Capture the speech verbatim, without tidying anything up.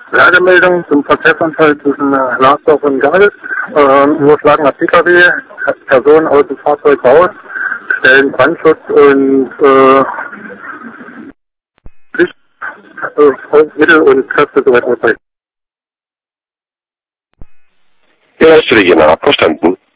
Lagemeldung zum Verkehrsunfall zwischen äh, Larsdorf und Görlitz. Ähm, überschlagener P K W, Personen aus dem Fahrzeug raus, stellen Brandschutz und äh, Licht, äh, Mittel und Kräfte soweit ausreichen. Ja, ist regional, verstanden.